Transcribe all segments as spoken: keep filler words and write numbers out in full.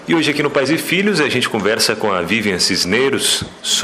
E hoje aqui no Pais e Filhos a gente conversa com a Vivian Cisneros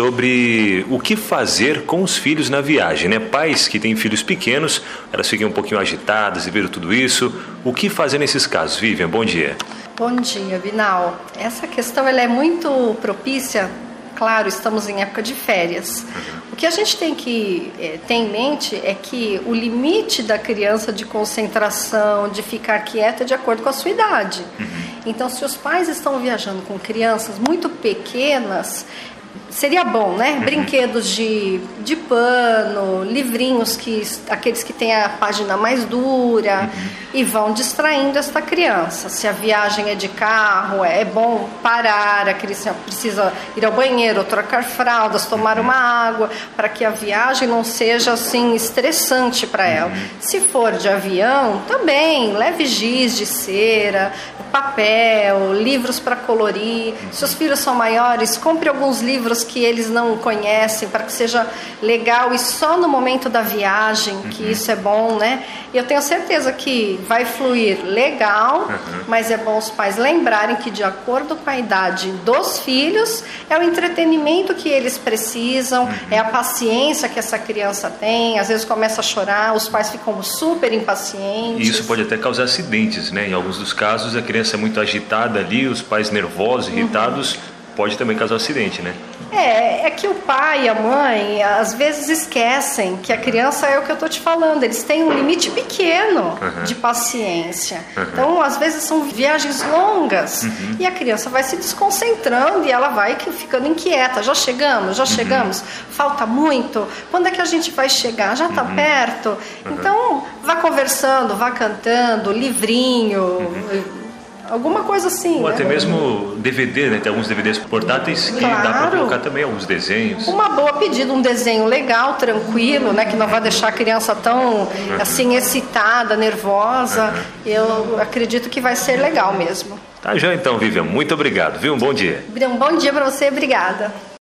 sobre o que fazer com os filhos na viagem, né? Pais que têm filhos pequenos, elas ficam um pouquinho agitadas devido a tudo isso. O que fazer nesses casos? Vivian, bom dia. Bom dia, Binal. Essa questão ela é muito propícia. Claro, estamos em época de férias. O que a gente tem que é, ter em mente é que o limite da criança de concentração, de ficar quieta, é de acordo com a sua idade. Uhum. Então, se os pais estão viajando com crianças muito pequenas, seria bom, né? Uhum. Brinquedos de, de pano, livrinhos, que, aqueles que têm a página mais dura, uhum. e vão distraindo esta criança. Se a viagem é de carro, é bom parar, a criança precisa ir ao banheiro, trocar fraldas, tomar uma água, para que a viagem não seja assim estressante para ela. Uhum. Se for de avião, também leve giz de cera, papel, livros para colorir. Uhum. Se os filhos são maiores, compre alguns livros que eles não conhecem, para que seja legal e só no momento da viagem, que uhum. isso é bom, né? E eu tenho certeza que vai fluir legal, uhum. mas é bom os pais lembrarem que, de acordo com a idade dos filhos, é o entretenimento que eles precisam, uhum. é a paciência que essa criança tem. Às vezes começa a chorar, os pais ficam super impacientes. E isso pode até causar acidentes, né? Em alguns dos casos, a criança é muito agitada ali, os pais nervosos, irritados, uhum. pode também causar acidente, né? É, é que o pai e a mãe às vezes esquecem que a criança é o que eu estou te falando, eles têm um limite pequeno uhum. de paciência. Uhum. Então, às vezes são viagens longas uhum. e a criança vai se desconcentrando e ela vai ficando inquieta. Já chegamos? Já uhum. chegamos? Falta muito? Quando é que a gente vai chegar? Já está uhum. perto? Uhum. Então, vá conversando, vá cantando, livrinho... Uhum. Alguma coisa assim, Ou né? até mesmo D V D, né? Tem alguns D V Ds portáteis que claro. dá para colocar também alguns desenhos. Uma boa pedida, um desenho legal, tranquilo, né? Que não vai deixar a criança tão, uhum. assim, excitada, nervosa. Uhum. Eu acredito que vai ser legal mesmo. Tá já então, Vivian. Muito obrigado, viu? Um bom dia. Um bom dia para você, obrigada.